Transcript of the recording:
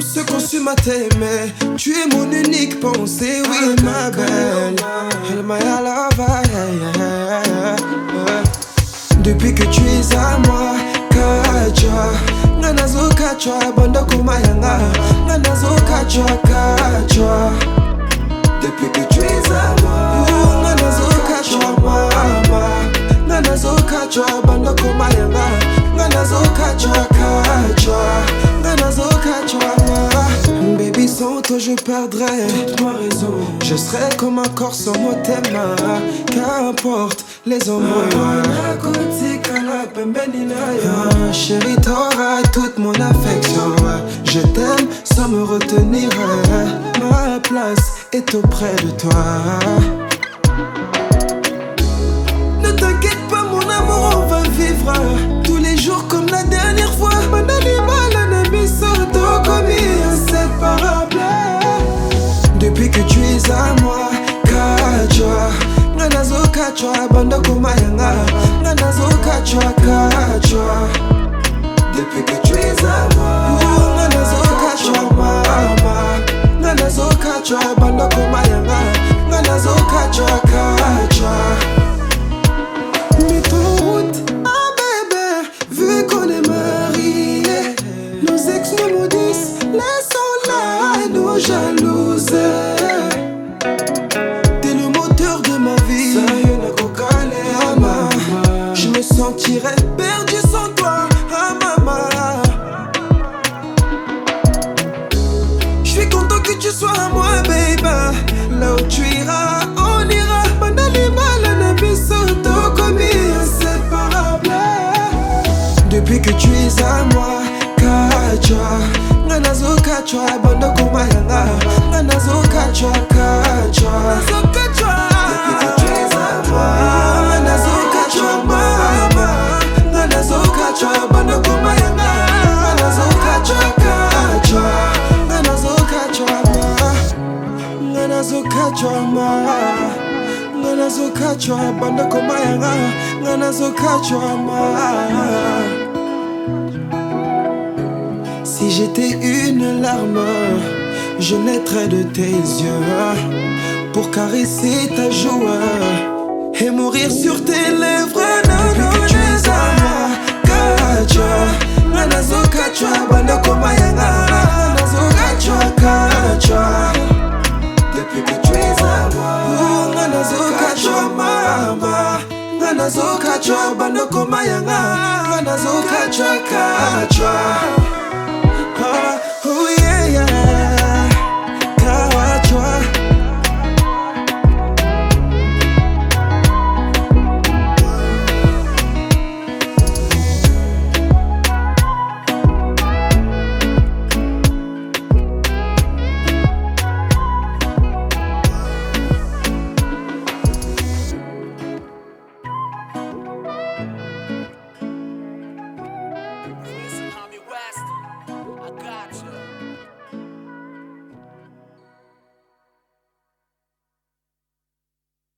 Se consume à t'aimer, tu es mon unique pensée, oui ma belle. Elle m'a depuis que tu es à moi, Kacha. Nanazo Kacha, banda kumayanga. Nanazo Kacha, Kacha. Depuis que tu es à moi, Nanazo Kacha, mama. Nanazo Kacha, banda kumayanga. Nanazo Kacha, Kacha. Nanazo Kacha, mama. Baby, sans toi je perdrais toute ma raison. Je serais comme un corps sans mot t'aima. Qu'importe les hommes. Chérie, t'auras toute mon affection. Je t'aime sans me retenir. Ma place est auprès de toi. Ne t'inquiète pas mon amour, on va vivre tous les jours comme la dernière fois. Inséparable. Depuis que tu es à moi, Kacha. Nanazo Kacha, banda kumayanga. Nanazo Kacha, Kacha. Depuis que tu es à moi, Nanazo Kacha, mama. Nanazo Kacha, banda kumayanga. Nanazo Kacha, Kacha. Mets ton route, ah bébé. Vu qu'on est mariés, nos ex nous maudissent. Laissons-la nous jalouser. T'es le moteur de ma vie. Je me sentirais perdu sans toi, ah maman. Je suis content que tu sois à moi, baby. Là où tu iras, on ira. Inséparable. Depuis que tu es à moi, Kacha. Nanazo Kacha, banda kumayanga. Nanazo Kacha, Kacha. Depuis que tu es à moi, Nanazo Kacha, mama. Nanazo Kacha, banda kumayanga. Nanazo Kacha, Kacha. Nanazo Kacha, ma. Nanazo Kacha, ma. Nanazo Kacha, banda kumayanga. Nanazo Kacha, ma. Si j'étais une larme, je naîtrais de tes yeux pour caresser ta joue et mourir sur tes lèvres. Depuis que tu es à moi, Kacha. Nanazo Kacha, banda kumayanga. Nanazo Kacha, Kacha. Depuis que tu es à moi, Nanazo Kacha, mama. Nanazo Kacha, banda kumayanga. Nanazo Kacha, Kacha.